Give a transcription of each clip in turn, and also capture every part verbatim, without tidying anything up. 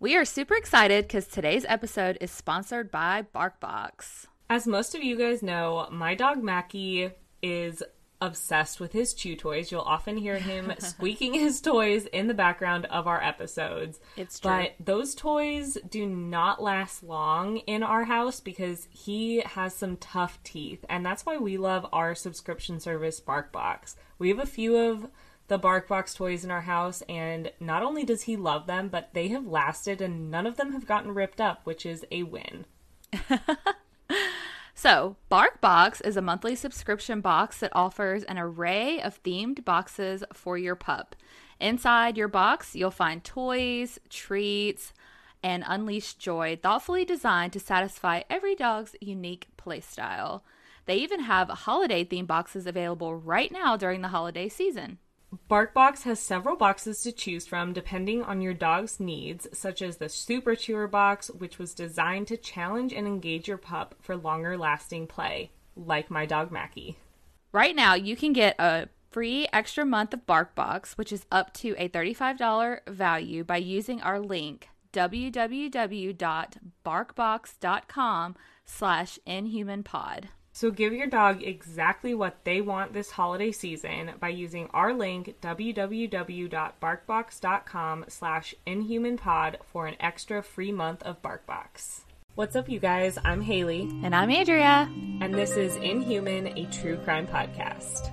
We are super excited because today's episode is sponsored by BarkBox. As most of you guys know, my dog Mackie is obsessed with his chew toys. You'll often hear him squeaking his toys in the background of our episodes. It's true. But those toys do not last long in our house because he has some tough teeth. And that's why we love our subscription service, BarkBox. We have a few of the BarkBox toys in our house, and not only does he love them, but they have lasted and none of them have gotten ripped up, which is a win. So, BarkBox is a monthly subscription box that offers an array of themed boxes for your pup. Inside your box, you'll find toys, treats, and unleashed joy thoughtfully designed to satisfy every dog's unique playstyle. They even have holiday themed boxes available right now during the holiday season. BarkBox has several boxes to choose from depending on your dog's needs, such as the Super Chewer box, which was designed to challenge and engage your pup for longer lasting play, like my dog Mackie. Right now, you can get a free extra month of BarkBox, which is up to a thirty-five dollars value, by using our link www.barkbox.com slash inhumanpod. So give your dog exactly what they want this holiday season by using our link www.barkbox.com slash inhumanpod for an extra free month of BarkBox. What's up, you guys? I'm Haley. And I'm Andrea. And this is Inhuman, a true crime podcast.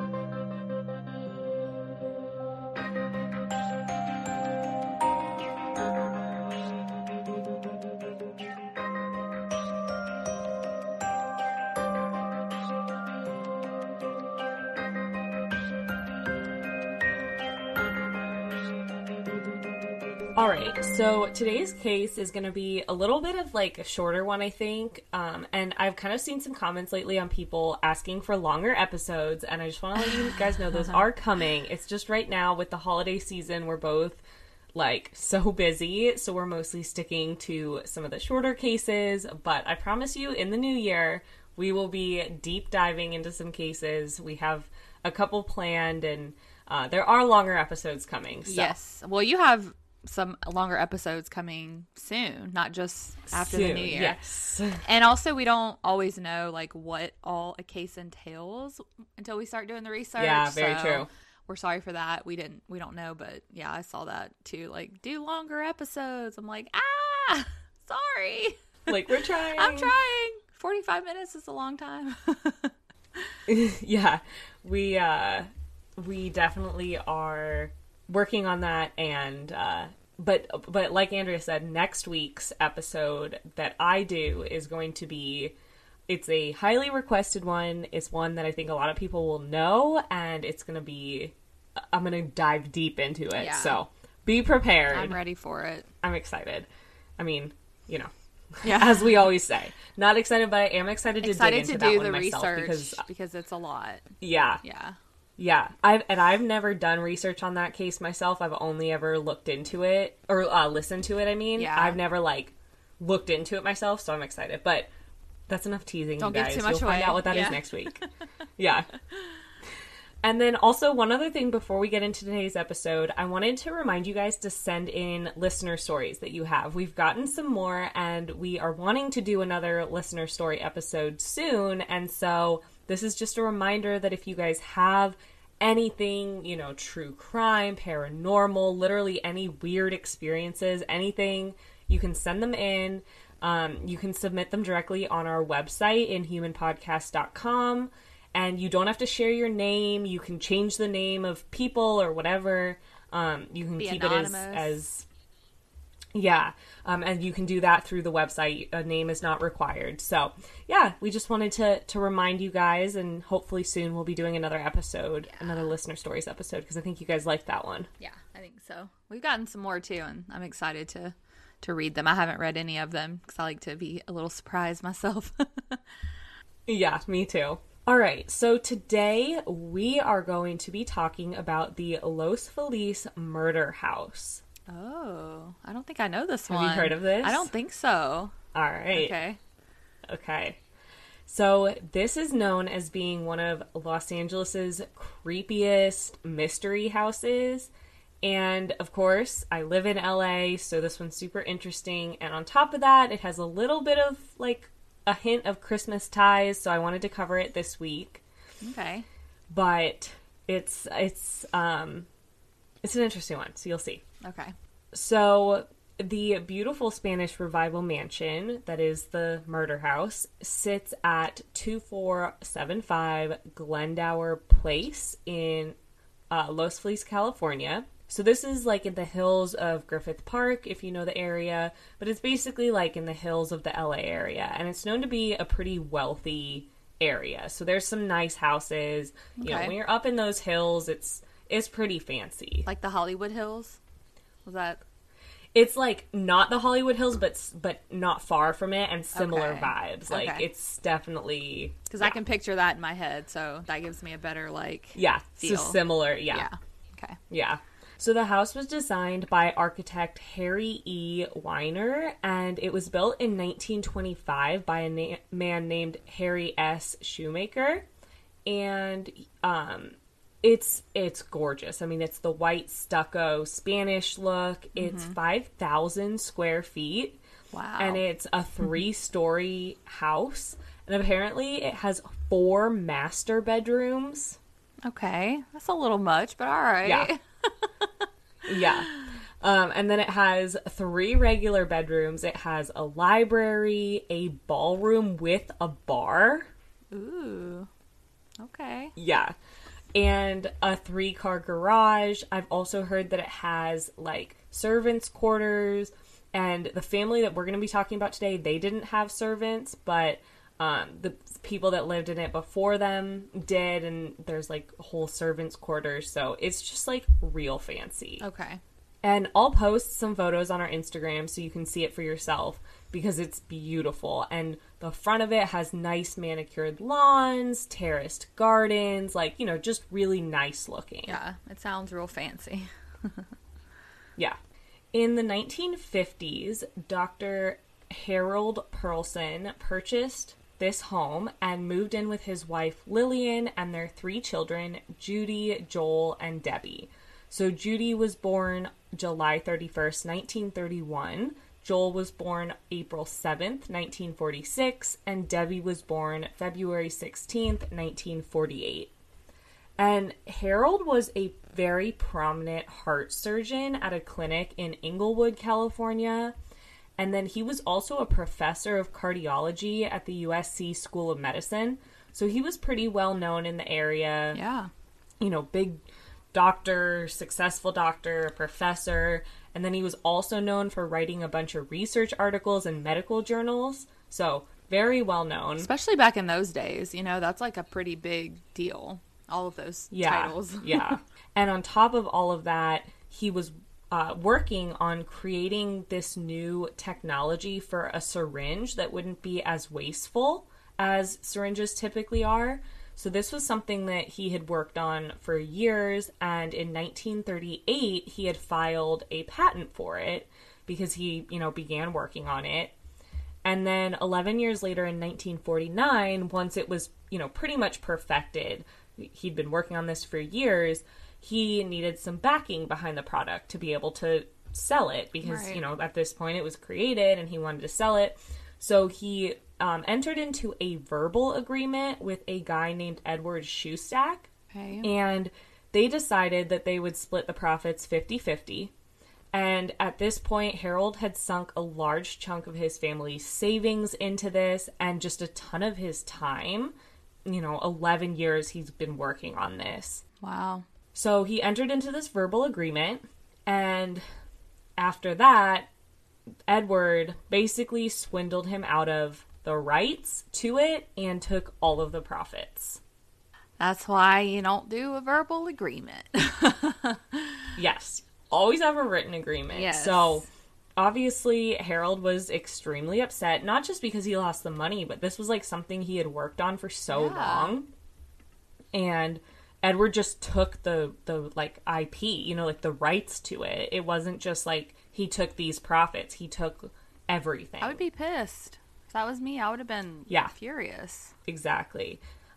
Alright, so today's case is going to be a little bit of like a shorter one, I think, um, and I've kind of seen some comments lately on people asking for longer episodes, and I just want to let you guys know those are coming. It's just right now with the holiday season, we're both like so busy, so we're mostly sticking to some of the shorter cases, but I promise you in the new year, we will be deep diving into some cases. We have a couple planned, and uh, there are longer episodes coming. So. Yes, well, you have some longer episodes coming soon, not just after soon, the new year. Yes. And also, we don't always know like what all a case entails until we start doing the research. Yeah, very so true. We're sorry for that. We didn't we don't know, but yeah, I saw that too. Like, do longer episodes. I'm like, ah, sorry. Like, we're trying. I'm trying. forty-five minutes is a long time. Yeah. We uh we definitely are working on that, and uh but but like Andrea said, next week's episode that I do is going to be, it's a highly requested one. It's one that I think a lot of people will know, and it's going to be, I'm going to dive deep into it. Yeah. So be prepared. I'm ready for it. I'm excited. I mean, you know, yeah. As we always say, not excited, but I am excited to excited dig into to that do one the myself research because, because it's a lot. Yeah. Yeah. Yeah, I've and I've never done research on that case myself. I've only ever looked into it, or uh, listened to it, I mean. Yeah. I've never, like, looked into it myself, so I'm excited. But that's enough teasing, Don't you give guys. too much You'll away. find out what that is Yeah. next week. Yeah. And then also, one other thing before we get into today's episode, I wanted to remind you guys to send in listener stories that you have. We've gotten some more, and we are wanting to do another listener story episode soon, and so this is just a reminder that if you guys have anything, you know, true crime, paranormal, literally any weird experiences, anything, you can send them in. Um, you can submit them directly on our website, inhuman podcast dot com, and you don't have to share your name. You can change the name of people or whatever. Um, you can Be keep anonymous. it as, as yeah, um, and you can do that through the website. A name is not required. So, yeah, we just wanted to to remind you guys, and hopefully soon we'll be doing another episode, Yeah. another listener stories episode, because I think you guys liked that one. Yeah, I think so. We've gotten some more too, and I'm excited to to read them. I haven't read any of them because I like to be a little surprised myself. Yeah, me too. All right, so today we are going to be talking about the Los Feliz murder house. Oh, I don't think I know this Have one. you heard of this? I don't think so. All right. Okay. Okay. So this is known as being one of Los Angeles's creepiest mystery houses. And of course, I live in L A, so this one's super interesting. And on top of that, it has a little bit of like a hint of Christmas ties, so I wanted to cover it this week. Okay. But it's it's um it's an interesting one, so you'll see. Okay. So the beautiful Spanish Revival mansion, that is the murder house, sits at two four seven five Glendower Place in uh, Los Feliz, California. So this is like in the hills of Griffith Park, if you know the area, but it's basically like in the hills of the L A area, and it's known to be a pretty wealthy area. So there's some nice houses. You Okay. know, when you're up in those hills, it's it's pretty fancy. Like the Hollywood Hills? Was that? It's like not the Hollywood Hills, but but not far from it, and similar Okay. vibes. Like Okay. it's definitely Because yeah. I can picture that in my head, so that gives me a better, like, yeah, so feel. similar. Yeah. yeah. Okay. Yeah. So the house was designed by architect Harry E. Weiner, and it was built in nineteen twenty-five by a na- man named Harry S. Shoemaker. And um, it's it's gorgeous. I mean, it's the white stucco Spanish look. It's five thousand square feet, Wow. and it's a three-story house. And apparently it has four master bedrooms. Okay. That's a little much, but all right. Yeah. Yeah. Um, and then it has three regular bedrooms. It has a library, a ballroom with a bar. Ooh. Okay. Yeah. And a three car garage. I've also heard that it has like servants' quarters. And the family that we're going to be talking about today, they didn't have servants, but um, the people that lived in it before them did. And there's like whole servants' quarters. So it's just like real fancy. Okay. And I'll post some photos on our Instagram so you can see it for yourself because it's beautiful. And the front of it has nice manicured lawns, terraced gardens, like, you know, just really nice looking. Yeah. It sounds real fancy. Yeah. In the nineteen fifties, Doctor Harold Perlson purchased this home and moved in with his wife Lillian and their three children, Judy, Joel, and Debbie. So Judy was born July thirty-first, nineteen thirty-one. Joel was born April seventh, nineteen forty-six. And Debbie was born February sixteenth, nineteen forty-eight. And Harold was a very prominent heart surgeon at a clinic in Inglewood, California. And then he was also a professor of cardiology at the U S C School of Medicine. So he was pretty well known in the area. Yeah. You know, big doctor, successful doctor, professor. And then he was also known for writing a bunch of research articles in medical journals. So very well known. Especially back in those days, you know, that's like a pretty big deal. All of those Yeah, titles. yeah. And on top of all of that, he was uh, working on creating this new technology for a syringe that wouldn't be as wasteful as syringes typically are. So this was something that he had worked on for years, and in nineteen thirty-eight, he had filed a patent for it because he, you know, began working on it. And then eleven years later in nineteen forty-nine, once it was, you know, pretty much perfected, he'd been working on this for years, he needed some backing behind the product to be able to sell it because, Right. you know, at this point it was created and he wanted to sell it. So he um, entered into a verbal agreement with a guy named Edward Shoestack, Okay. and they decided that they would split the profits fifty-fifty. And at this point, Harold had sunk a large chunk of his family's savings into this and just a ton of his time. You know, eleven years he's been working on this. Wow. So he entered into this verbal agreement, and after that, Edward basically swindled him out of the rights to it and took all of the profits. That's why you don't do a verbal agreement. Yes, always have a written agreement. Yes. So obviously Harold was extremely upset, not just because he lost the money, but this was like something he had worked on for so Yeah. long. And Edward just took the the like I P, you know, like the rights to it. It wasn't just like he took these profits. He took everything. I would be pissed. If that was me, I would have been Yeah. furious. Exactly.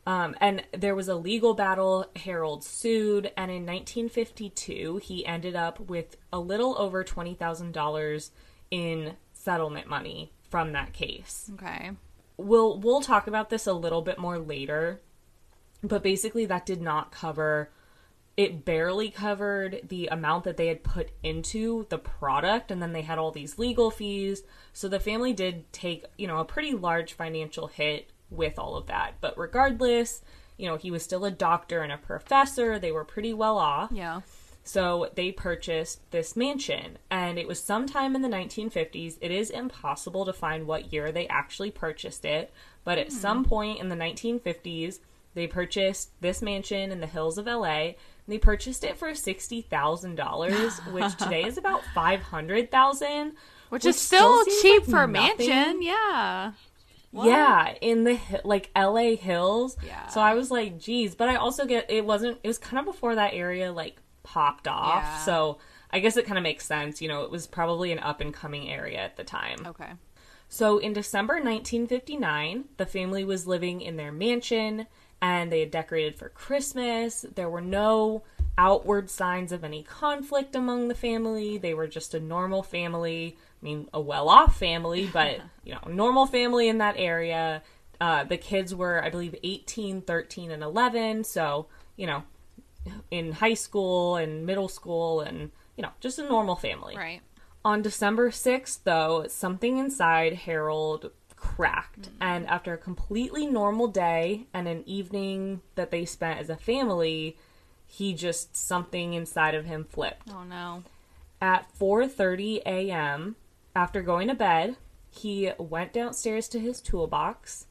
Um, and there was a legal battle. Harold sued, and in nineteen fifty-two, he ended up with a little over twenty thousand dollars in settlement money from that case. Okay. We'll, we'll talk about this a little bit more later, but basically that did not cover... It barely covered the amount that they had put into the product, and then they had all these legal fees. So the family did take, you know, a pretty large financial hit with all of that. But regardless, you know, he was still a doctor and a professor. They were pretty well off. Yeah. So they purchased this mansion, and it was sometime in the nineteen fifties. It is impossible to find what year they actually purchased it, but at mm. some point in the nineteen fifties, they purchased this mansion in the hills of L A. They purchased it for sixty thousand dollars, which today is about five hundred thousand dollars. Which, which is still, still cheap like for a nothing. mansion, yeah. What? Yeah, in the, like, L A hills. Yeah. So I was like, geez. But I also get, it wasn't, it was kind of before that area, like, popped off. Yeah. So I guess it kind of makes sense. You know, it was probably an up-and-coming area at the time. Okay. So in December nineteen fifty-nine, the family was living in their mansion, and they had decorated for Christmas. There were no outward signs of any conflict among the family. They were just a normal family. I mean, a well-off family, but, you know, a normal family in that area. Uh, the kids were, I believe, eighteen, thirteen, and eleven. So, you know, in high school and middle school and, you know, just a normal family. Right. On December sixth, though, something inside Harold cracked. Mm-hmm. And after a completely normal day and an evening that they spent as a family, he just, something inside of him flipped. Oh, no. At four thirty a.m., after going to bed, he went downstairs to his toolbox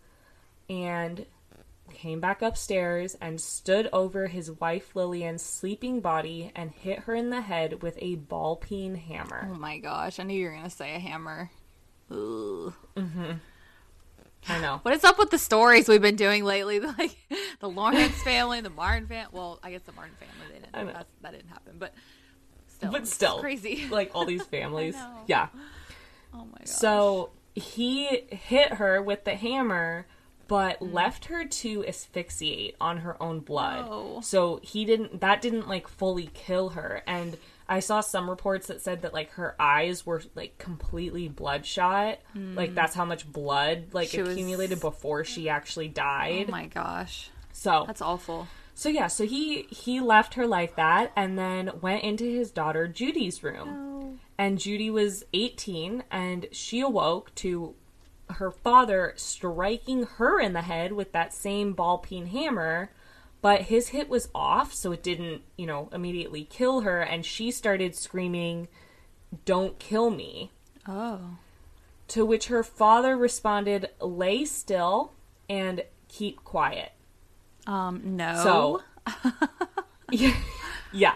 and came back upstairs and stood over his wife Lillian's sleeping body and hit her in the head with a ball peen hammer. Oh my gosh, I knew you were going to say a hammer. Ooh. Mm-hmm. I know. What is up with the stories we've been doing lately? Like the Lawrence family, the Martin family. Well, I guess the Martin family, they didn't. I know. That, that didn't happen, but still. But still. It's crazy. Like all these families. I know. Yeah. Oh my gosh. So he hit her with the hammer, but mm. left her to asphyxiate on her own blood. Oh. So he didn't, that didn't like fully kill her. And I saw some reports that said that like her eyes were like completely bloodshot. Mm. Like that's how much blood like she accumulated was... before she actually died. Oh my gosh. So that's awful. So yeah, so he he left her like that and then went into his daughter Judy's room. No. And Judy was eighteen, and she awoke to her father striking her in the head with that same ball peen hammer, but his hit was off, so it didn't, you know, immediately kill her, and she started screaming, "Don't kill me." Oh. To which her father responded, "Lay still and keep quiet." Um, no. So, yeah. yeah.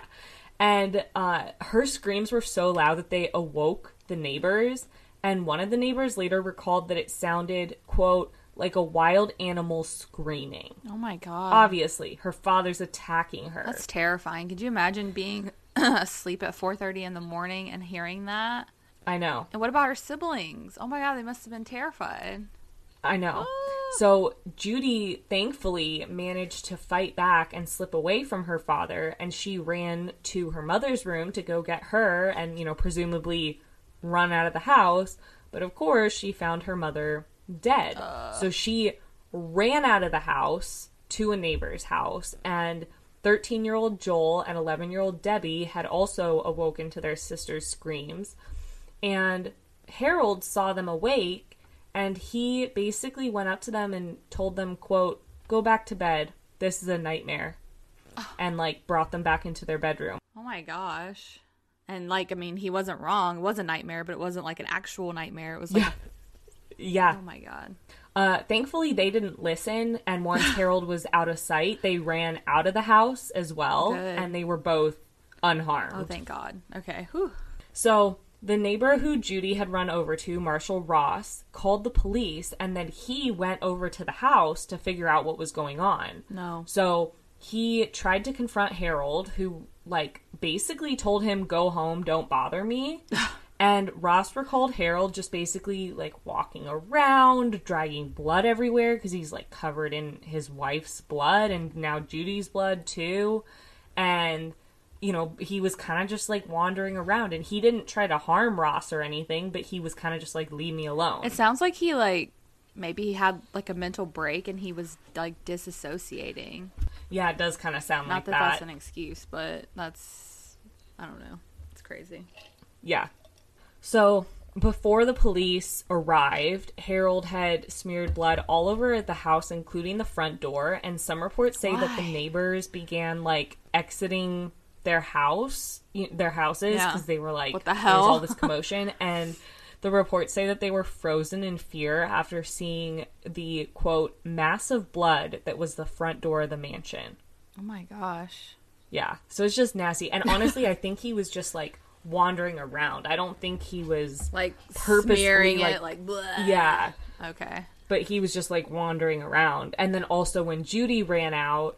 And uh, her screams were so loud that they awoke the neighbors. And one of the neighbors later recalled that it sounded, quote, like a wild animal screaming. Oh my God. Obviously, her father's attacking her. That's terrifying. Could you imagine being asleep at four thirty in the morning and hearing that? I know. And what about her siblings? Oh my God, they must have been terrified. I know. So Judy thankfully managed to fight back and slip away from her father, and she ran to her mother's room to go get her and, you know, presumably run out of the house. But of course, she found her mother dead. Uh. So she ran out of the house to a neighbor's house, and thirteen-year-old Joel and eleven-year-old Debbie had also awoken to their sister's screams. And Harold saw them awake, and he basically went up to them and told them, quote, "Go back to bed. This is a nightmare." Oh. And, like, brought them back into their bedroom. Oh, my gosh. And, like, I mean, he wasn't wrong. It was a nightmare, but it wasn't, like, an actual nightmare. It was, like... Yeah. yeah. Oh, my God. Uh, thankfully, they didn't listen, and once Harold was out of sight, they ran out of the house as well, Good. And they were both unharmed. Oh, thank God. Okay. Whew. So... the neighbor who Judy had run over to, Marshall Ross, called the police, and then he went over to the house to figure out what was going on. No. So he tried to confront Harold, who, like, basically told him, "Go home, don't bother me." And Ross recalled Harold just basically, like, walking around, dragging blood everywhere, because he's, like, covered in his wife's blood, and now Judy's blood, too. And, you know, he was kind of just, like, wandering around, and he didn't try to harm Ross or anything, but he was kind of just, like, leave me alone. It sounds like he, like, maybe he had, like, a mental break, and he was, like, disassociating. Yeah, it does kind of sound Not like that, that. that's an excuse, but that's, I don't know. It's crazy. Yeah. So, before the police arrived, Harold had smeared blood all over the house, including the front door, and some reports say Why? that the neighbors began, like, exiting their house, their houses, because Yeah. they were like, What the there's hell? all this commotion, and the reports say that they were frozen in fear after seeing the, quote, mass of blood that was the front door of the mansion. Oh my gosh. Yeah, so it's just nasty, and honestly, I think he was just, like, wandering around. I don't think he was Like, purposely, smearing like, it, like, blah. yeah, Okay. but he was just like wandering around. And then also when Judy ran out,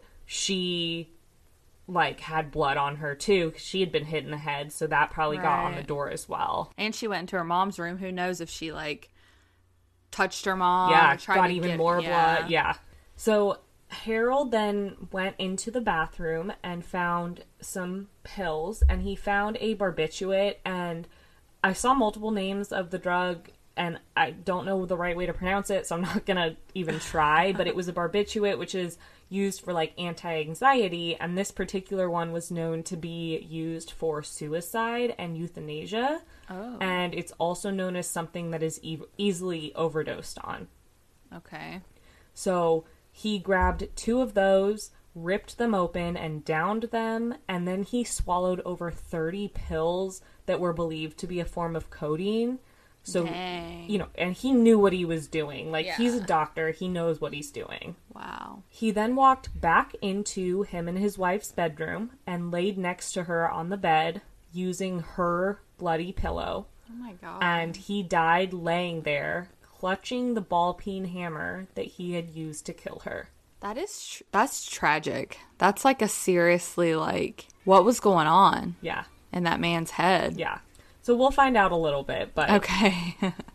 she like had blood on her too, because she had been hit in the head, so that probably got on the Right. door as well. And she went into her mom's room. Who knows if she, like, touched her mom? Yeah, or tried got to even get- more yeah. blood. Yeah. So Harold then went into the bathroom and found some pills, and he found a barbiturate, and I saw multiple names of the drug, and I don't know the right way to pronounce it, so I'm not gonna even try, but it was a barbiturate, which is used for, like, anti-anxiety, and this particular one was known to be used for suicide and euthanasia, Oh. and it's also known as something that is e- easily overdosed on. Okay. So he grabbed two of those, ripped them open, and downed them, and then he swallowed over thirty pills that were believed to be a form of codeine. So, Dang. you know, and he knew what he was doing. Like, he's a Yeah. doctor, he knows what he's doing. Wow. He then walked back into him and his wife's bedroom and laid next to her on the bed using her bloody pillow. Oh my god. And he died laying there, clutching the ball peen hammer that he had used to kill her. That is tr- that's tragic. That's like a seriously, like, what was going on Yeah, in that man's head? yeah. So we'll find out a little bit, but... Okay.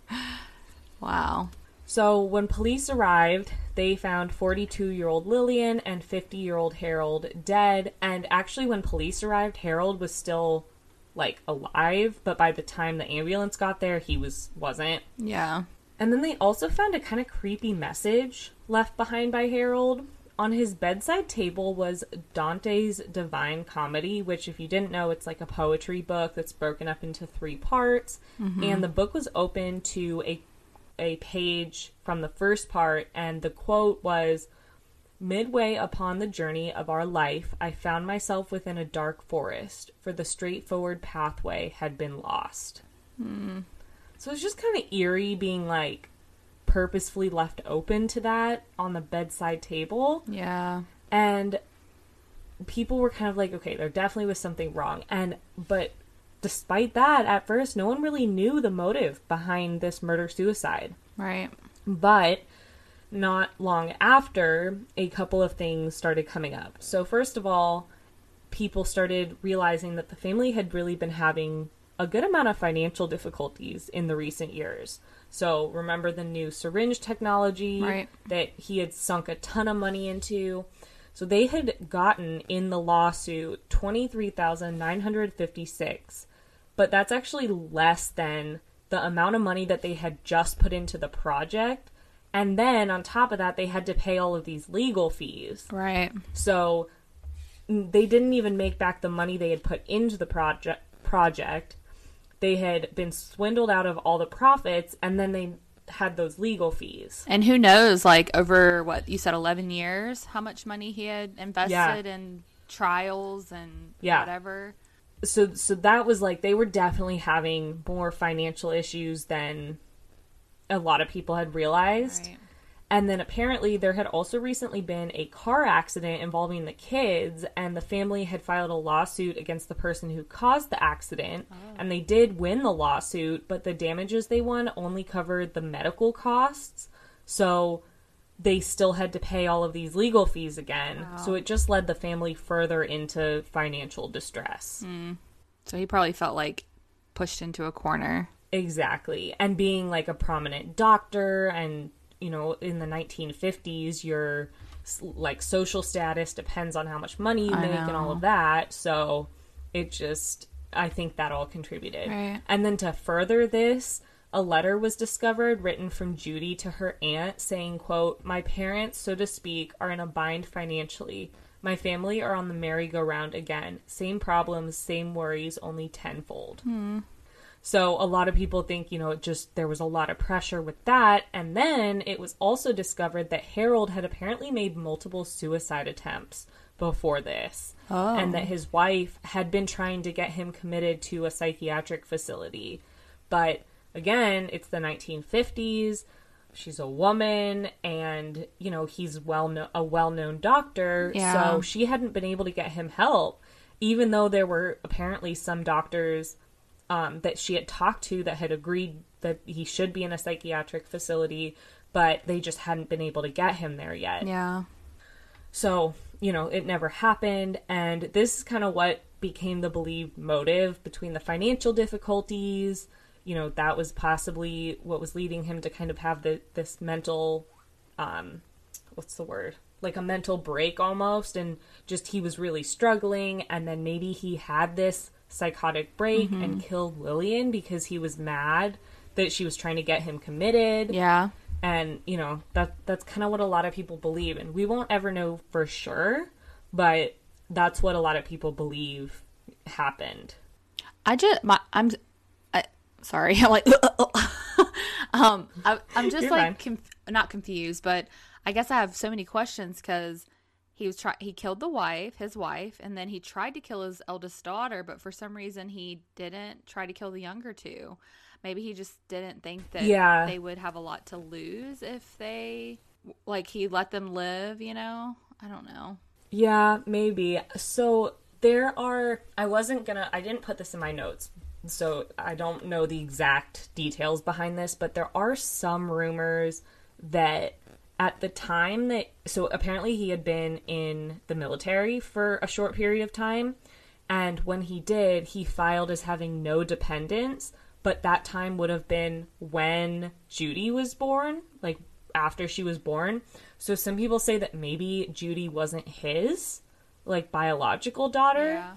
Wow. So when police arrived, they found forty-two-year-old Lillian and fifty-year-old Harold dead. And actually, when police arrived, Harold was still, like, alive. But by the time the ambulance got there, he was, wasn't. Yeah. And then they also found a kind of creepy message left behind by Harold. On his bedside table was Dante's Divine Comedy, which, if you didn't know, it's like a poetry book that's broken up into three parts. Mm-hmm. And the book was open to a a page from the first part, and the quote was, "Midway upon the journey of our life, I found myself within a dark forest, for the straightforward pathway had been lost." Mm. So it's just kind of eerie being, like, purposefully left open to that on the bedside table. Yeah. And people were kind of like, okay, there definitely was something wrong. And, but despite that, at first, no one really knew the motive behind this murder-suicide. Right. But not long after, a couple of things started coming up. So first of all, people started realizing that the family had really been having a good amount of financial difficulties in the recent years. So remember the new syringe technology Right. that he had sunk a ton of money into. So they had gotten in the lawsuit twenty-three thousand nine hundred fifty-six, but that's actually less than the amount of money that they had just put into the project. And then on top of that, they had to pay all of these legal fees. Right. So they didn't even make back the money they had put into the project project. They had been swindled out of all the profits, and then they had those legal fees. And who knows, like, over what you said, eleven years, how much money he had invested Yeah. in trials and Yeah. whatever. So so that was like, they were definitely having more financial issues than a lot of people had realized. Right. And then apparently there had also recently been a car accident involving the kids, and the family had filed a lawsuit against the person who caused the accident. Oh. And they did win the lawsuit, but the damages they won only covered the medical costs. So they still had to pay all of these legal fees again. Wow. So it just led the family further into financial distress. Mm. So he probably felt like pushed into a corner. Exactly. And being like a prominent doctor, and, you know, in the nineteen fifties, your like social status depends on how much money you I make know. and all of that. So it just, I think that all contributed. Right. And then to further this, a letter was discovered written from Judy to her aunt saying, quote, "My parents, so to speak, are in a bind financially. My family are on the merry-go-round again. Same problems, same worries, only tenfold." Hmm. So a lot of people think, you know, it just, there was a lot of pressure with that. And then it was also discovered that Harold had apparently made multiple suicide attempts before this. Oh. And that his wife had been trying to get him committed to a psychiatric facility. But again, it's the nineteen fifties. She's a woman, and, you know, he's well no- a well-known doctor. Yeah. So she hadn't been able to get him help, even though there were apparently some doctors um, that she had talked to that had agreed that he should be in a psychiatric facility, but they just hadn't been able to get him there yet. Yeah. So, you know, it never happened. And this is kind of what became the believed motive between the financial difficulties. You know, that was possibly what was leading him to kind of have the, this mental, um, what's the word? Like a mental break almost. And just he was really struggling. And then maybe he had this psychotic break mm-hmm. and killed Lillian because he was mad that she was trying to get him committed. Yeah. And, you know, that that's kind of what a lot of people believe. And we won't ever know for sure, but that's what a lot of people believe happened. I just, my, I'm, I, sorry, I'm like, um, I, I'm just You're like, conf- not confused, but I guess I have so many questions because he was try he killed the wife, his wife, and then he tried to kill his eldest daughter, but for some reason he didn't try to kill the younger two. Maybe he just didn't think that yeah. they would have a lot to lose if they, like, he let them live, you know? I don't know. Yeah, maybe. So there are, I wasn't gonna, I didn't put this in my notes, so I don't know the exact details behind this, but there are some rumors that at the time that, so apparently he had been in the military for a short period of time, and when he did, he filed as having no dependents. But that time would have been when Judy was born, like after she was born. So some people say that maybe Judy wasn't his, like, biological daughter. Yeah.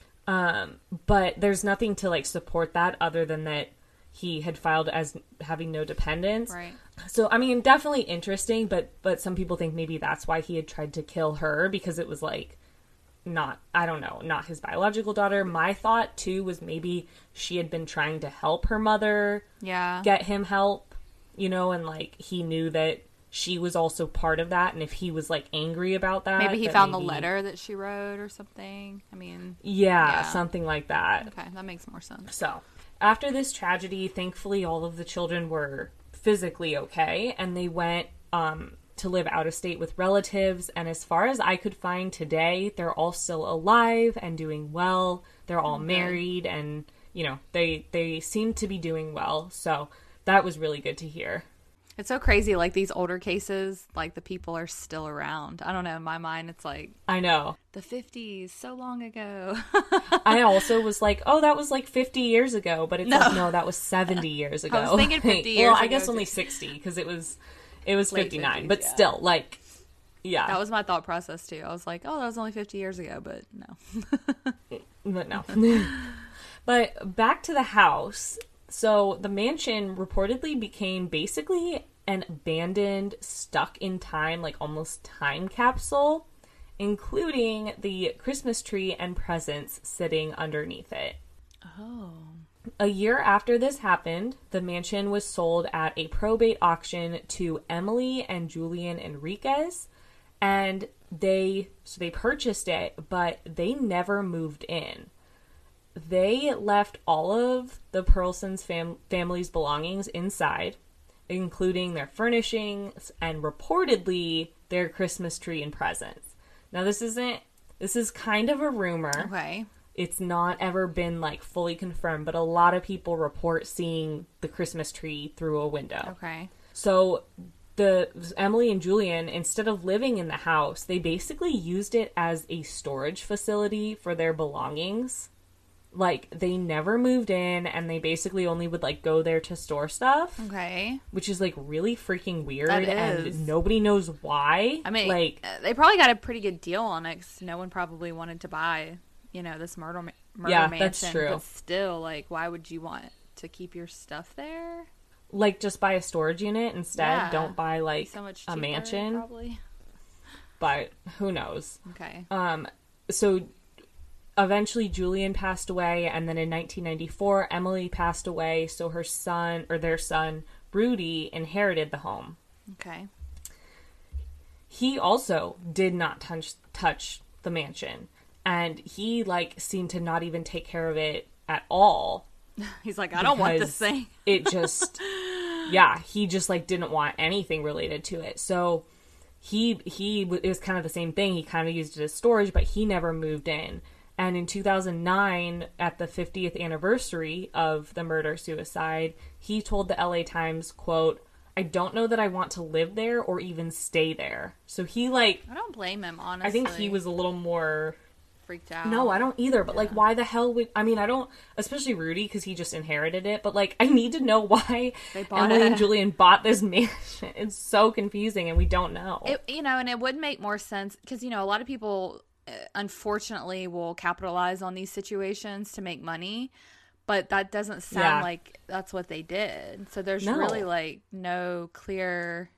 Um, but there's nothing to, like, support that other than that he had filed as having no dependents. Right. So, I mean, definitely interesting, but, but some people think maybe that's why he had tried to kill her, because it was, like, not, I don't know, not his biological daughter. My thought, too, was maybe she had been trying to help her mother Yeah. get him help, you know, and, like, he knew that she was also part of that, and if he was, like, angry about that... Maybe he that found maybe... the letter that she wrote or something. I mean... Yeah, yeah, something like that. Okay, that makes more sense. So, after this tragedy, thankfully all of the children were physically okay, and they went, um... to live out of state with relatives, and as far as I could find today, they're all still alive and doing well. They're all okay. married, and, you know, they they seem to be doing well, so that was really good to hear. It's so crazy, like, these older cases, like, the people are still around. I don't know, in my mind, it's like... I know. The fifties, so long ago. I also was like, oh, that was like fifty years ago, but it's no. like, no, that was seventy years ago. I was thinking fifty years well, ago. I guess too. only sixty, because it was... It was Late fifty-nine, fifties, but yeah. still, like, yeah. That was my thought process, too. I was like, oh, that was only fifty years ago, but no. But no. But back to the house. So the mansion reportedly became basically an abandoned, stuck in time, like almost time capsule, including the Christmas tree and presents sitting underneath it. Oh. A year after this happened, the mansion was sold at a probate auction to Emily and Julian Enriquez, and they so they purchased it, but they never moved in. They left all of the Pearlsons fam- family's belongings inside, including their furnishings and reportedly their Christmas tree and presents. Now, this isn't this is kind of a rumor. Okay. It's not ever been, like, fully confirmed, but a lot of people report seeing the Christmas tree through a window. Okay. So the Emily and Julian, instead of living in the house, they basically used it as a storage facility for their belongings. like, they never moved in, and they basically only would, like, go there to store stuff. Okay. Which is, like, really freaking weird. That is. And nobody knows why. I mean, like, they probably got a pretty good deal on it, 'cause no one probably wanted to buy, you know, this murder, ma- murder yeah, mansion. that's true. But still, like, why would you want to keep your stuff there? Like, just buy a storage unit instead. Yeah. Don't buy, like, So much a cheaper, mansion. probably. But who knows? Okay. Um, so eventually Julian passed away, and then in nineteen ninety-four, Emily passed away, so her son, or their son, Rudy, inherited the home. Okay. He also did not touch, touch the mansion, and he, like, seemed to not even take care of it at all. He's like, I don't want this because thing. It just, yeah, he just, like, didn't want anything related to it. So he, he, it was kind of the same thing. He kind of used it as storage, but he never moved in. And in two thousand nine, at the fiftieth anniversary of the murder-suicide, he told the L A Times, quote, I don't know that I want to live there or even stay there. So he, like... I don't blame him, honestly. I think he was a little more... freaked out. No, I don't either. But, Yeah. like, why the hell would... I mean, I don't... Especially Rudy, because he just inherited it. But, like, I need to know why They bought Emily it. and Julian bought this mansion. It's so confusing, and we don't know. It, you know, and it would make more sense because, you know, a lot of people, uh, unfortunately, will capitalize on these situations to make money. But that doesn't sound Yeah. like that's what they did. So there's No. really, like, no clear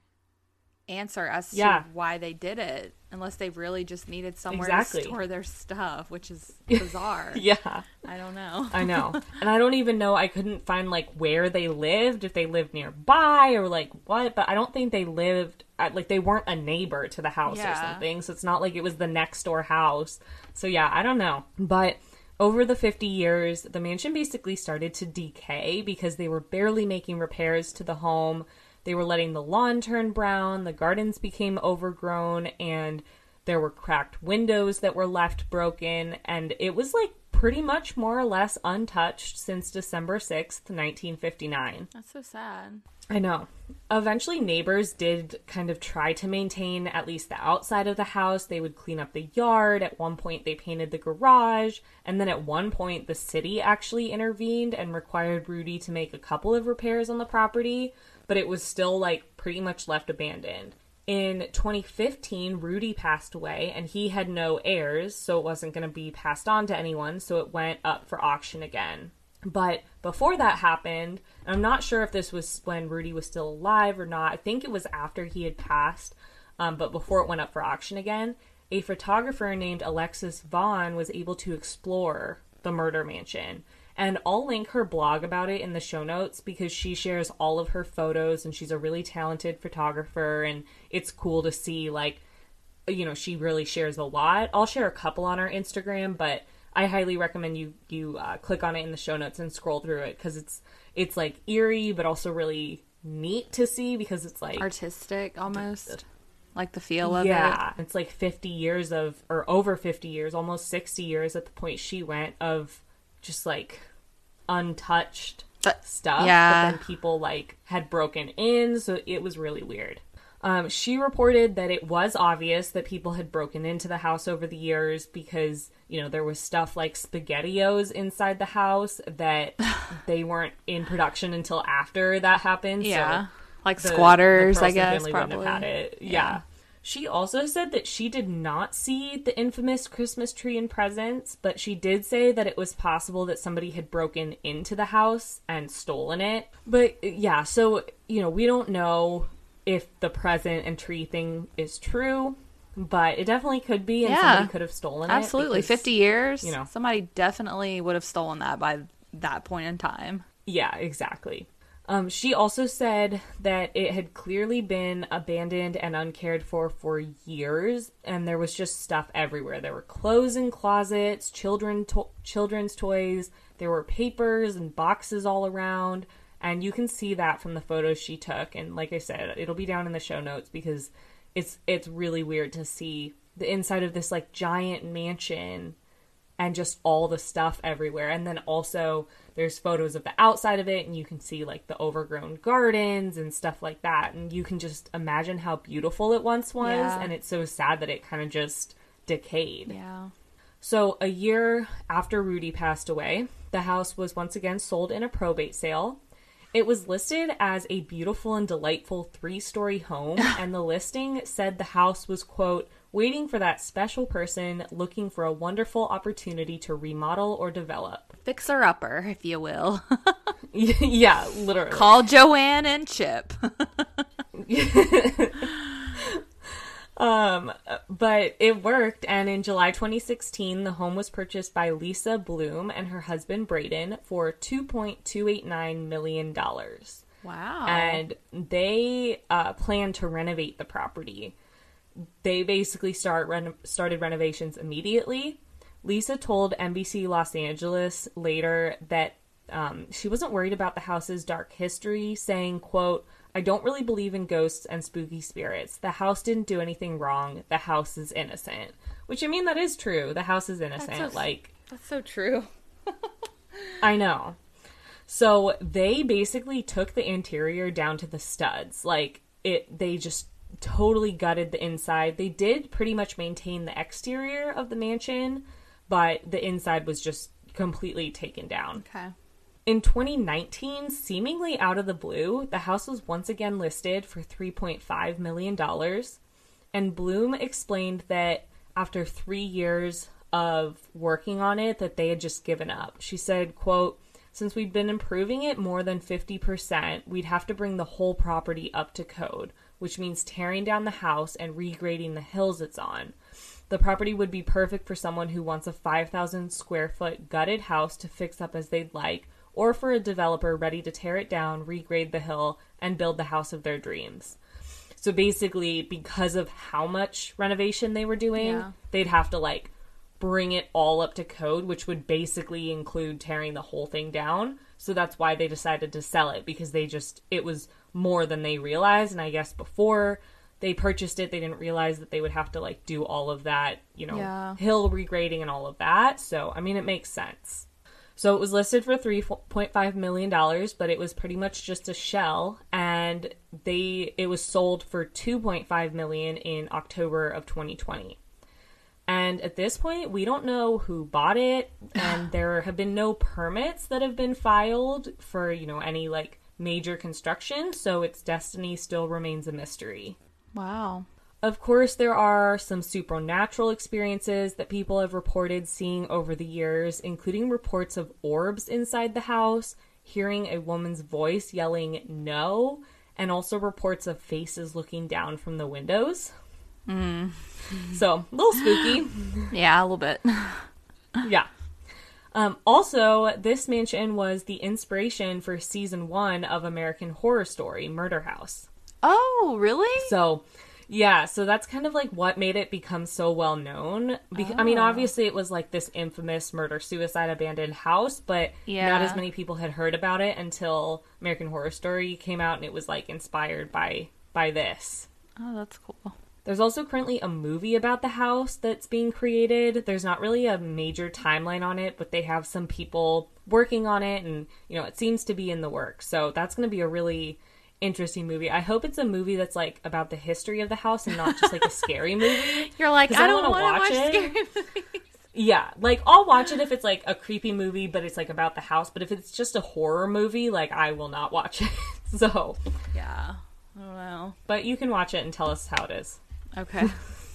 answer as Yeah. to why they did it. Unless they really just needed somewhere Exactly. to store their stuff, which is bizarre. Yeah. I don't know. I know. And I don't even know, I couldn't find, like, where they lived, if they lived nearby or, like, what, but I don't think they lived, at, like, they weren't a neighbor to the house or Yeah. something, so it's not like it was the next door house. So, yeah, I don't know. But over the fifty years, the mansion basically started to decay because they were barely making repairs to the home. They were letting the lawn turn brown, the gardens became overgrown, and there were cracked windows that were left broken, and it was, like, pretty much more or less untouched since December sixth, nineteen fifty-nine. That's so sad. I know. Eventually, neighbors did kind of try to maintain at least the outside of the house. They would clean up the yard. At one point, they painted the garage. And then at one point, the city actually intervened and required Rudy to make a couple of repairs on the property. But it was still, like, pretty much left abandoned. In twenty fifteen, Rudy passed away, and he had no heirs, so it wasn't going to be passed on to anyone, so it went up for auction again. But before that happened, I'm not sure if this was when Rudy was still alive or not. I think it was after he had passed, um, but before it went up for auction again, a photographer named Alexis Vaughn was able to explore the murder mansion. And I'll link her blog about it in the show notes because she shares all of her photos and she's a really talented photographer and it's cool to see, like, you know, she really shares a lot. I'll share a couple on our Instagram, but I highly recommend you you uh, click on it in the show notes and scroll through it because it's it's like eerie but also really neat to see because it's like Artistic, almost. Like the feel of it. yeah, it's like fifty years of, or over fifty years, almost sixty years at the point she went, of just like untouched But- stuff. yeah. But then people like had broken in, so it was really weird. Um, she reported that it was obvious that people had broken into the house over the years because, you know, there was stuff like SpaghettiOs inside the house that they weren't in production until after that happened. Yeah. So Like the- squatters, the I Carlson guess, family wouldn't probably. have had it. Yeah. Yeah. She also said that she did not see the infamous Christmas tree and presents, but she did say that it was possible that somebody had broken into the house and stolen it. But yeah, so, you know, we don't know if the present and tree thing is true, but it definitely could be, and Yeah. somebody could have stolen it. Absolutely. because- fifty years, you know. somebody definitely would have stolen that by that point in time. Yeah, exactly. Um, she also said that it had clearly been abandoned and uncared for for years, and there was just stuff everywhere. There were clothes in closets, children to- children's toys, there were papers and boxes all around, and you can see that from the photos she took. And like I said, it'll be down in the show notes because it's it's really weird to see the inside of this like giant mansion and just all the stuff everywhere. And then also there's photos of the outside of it and you can see like the overgrown gardens and stuff like that. And you can just imagine how beautiful it once was. Yeah. And it's so sad that it kind of just decayed. Yeah. So a year after Rudy passed away, the house was once again sold in a probate sale. It was listed as a beautiful and delightful three-story home, and the listing said the house was, quote, waiting for that special person looking for a wonderful opportunity to remodel or develop. Fixer-upper, if you will. Yeah, literally. Call Joanne and Chip. Um, but it worked, and in July twenty sixteen, the home was purchased by Lisa Bloom and her husband Braden for two point two eight nine million dollars. Wow. And they uh, plan to renovate the property. They basically start reno- started renovations immediately. Lisa told N B C Los Angeles later that um, she wasn't worried about the house's dark history, saying, quote, I don't really believe in ghosts and spooky spirits. The house didn't do anything wrong. The house is innocent. Which, I mean, that is true. The house is innocent. That's so, like, that's so true. I know. So they basically took the interior down to the studs. Like, it, they just totally gutted the inside. They did pretty much maintain the exterior of the mansion, but the inside was just completely taken down. Okay. In twenty nineteen, seemingly out of the blue, the house was once again listed for three point five million dollars. And Bloom explained that after three years of working on it, that they had just given up. She said, quote, since we'd been improving it more than fifty percent, we'd have to bring the whole property up to code, which means tearing down the house and regrading the hills it's on. The property would be perfect for someone who wants a five thousand square foot gutted house to fix up as they'd like, or for a developer ready to tear it down, regrade the hill, and build the house of their dreams. So basically, because of how much renovation they were doing, yeah. they'd have to, like, bring it all up to code, which would basically include tearing the whole thing down. So that's why they decided to sell it, because they just, it was more than they realized. And I guess before they purchased it, they didn't realize that they would have to, like, do all of that, you know, yeah. hill regrading and all of that. So, I mean, it makes sense. So it was listed for three point five million dollars, but it was pretty much just a shell, and they it was sold for two point five million dollars in October of twenty twenty. And at this point, we don't know who bought it, and there have been no permits that have been filed for, you know, any, like, major construction, so its destiny still remains a mystery. Wow. Of course, there are some supernatural experiences that people have reported seeing over the years, including reports of orbs inside the house, hearing a woman's voice yelling no, and also reports of faces looking down from the windows. Mm. So, a little spooky. Yeah, a little bit. Yeah. Um, also, this mansion was the inspiration for season one of American Horror Story, Murder House. Oh, really? So... yeah, so that's kind of like what made it become so well known. Be- oh. I mean, obviously it was like this infamous murder-suicide abandoned house, but yeah. not as many people had heard about it until American Horror Story came out, and it was like inspired by by this. Oh, that's cool. There's also currently a movie about the house that's being created. There's not really a major timeline on it, but they have some people working on it, and you know, it seems to be in the works. So that's going to be a really interesting movie. I hope it's a movie that's like about the history of the house and not just like a scary movie. You're like, I, I don't want to watch, watch it. scary movies. Yeah, like I'll watch it if it's like a creepy movie, but it's like about the house. But if it's just a horror movie, like I will not watch it. So yeah, I don't know. But you can watch it and tell us how it is. Okay.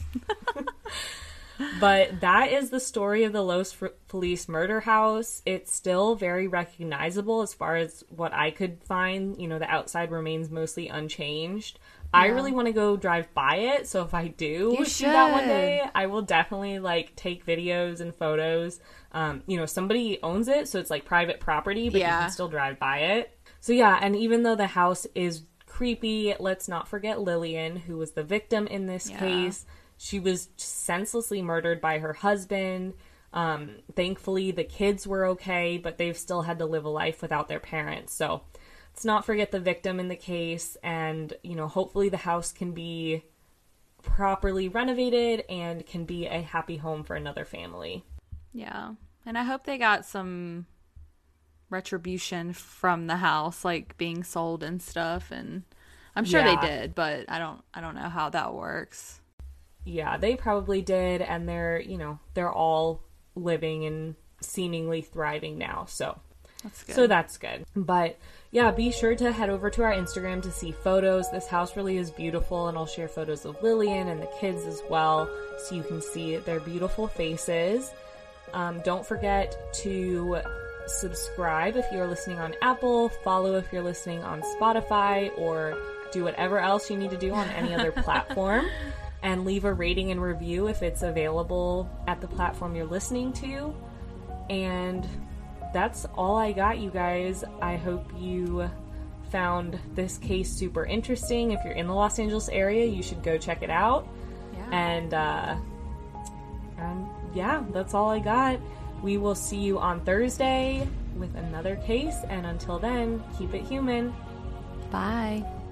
But that is the story of the Los Feliz murder house. It's still very recognizable as far as what I could find. You know, the outside remains mostly unchanged. Yeah. I really want to go drive by it, so if I do you see that one day, I will definitely, like, take videos and photos. Um, you know, somebody owns it, so it's, like, private property, but yeah. you can still drive by it. So, yeah, and even though the house is creepy, let's not forget Lillian, who was the victim in this yeah. case. She was senselessly murdered by her husband. Um, thankfully, the kids were okay, but they've still had to live a life without their parents. So let's not forget the victim in the case. And, you know, hopefully the house can be properly renovated and can be a happy home for another family. Yeah. And I hope they got some retribution from the house, like being sold and stuff. And I'm sure yeah. they did, but I don't, I don't know how that works. Yeah, they probably did, and they're, you know, they're all living and seemingly thriving now. So that's good. So that's good. But yeah, be sure to head over to our Instagram to see photos. This house really is beautiful, and I'll share photos of Lillian and the kids as well, so you can see their beautiful faces. Um, don't forget to subscribe if you're listening on Apple, follow if you're listening on Spotify, or do whatever else you need to do on any other platform, and leave a rating and review if it's available at the platform you're listening to. And that's all I got, you guys. I hope you found this case super interesting. If you're in the Los Angeles area, you should go check it out. Yeah. And, uh, and yeah, that's all I got. We will see you on Thursday with another case. And until then, keep it human. Bye.